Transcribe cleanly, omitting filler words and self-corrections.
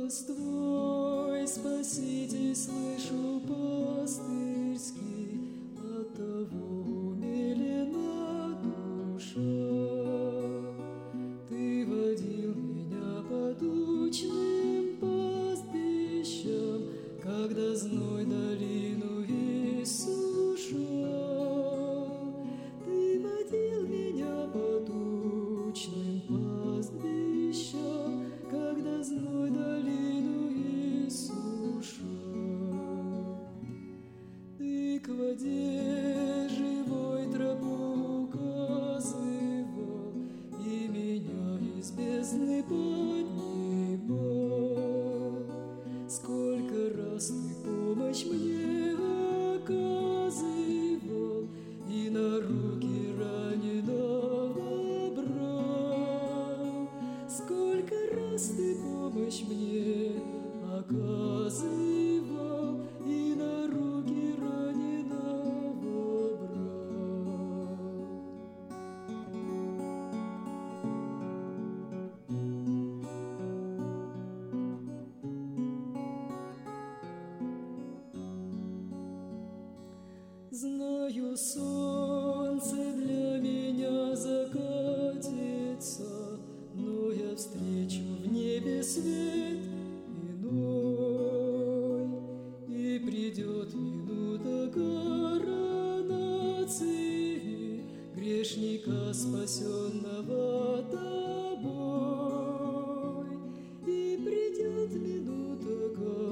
Голос Твой, Спаситель, слышу пастырский, оттого умилена душа. Ты водил меня по тучным пастбищам, когда зной долину иссушал. Ты водил меня по тучным пастбищам, когда зной долину иссушал. Ты к воде живой тропу указывал и меня из бездны поднимал. Сколько раз Ты помощь мне оказывал и на руки раненого брал. Сколько раз Ты помощь мне оказывал и на руки раненого брал. Знаю, солнце для меня закатится, но я встречу в небе свет иной, и придет минута коронации грешника, спасенного Тобой, и придет минута коронации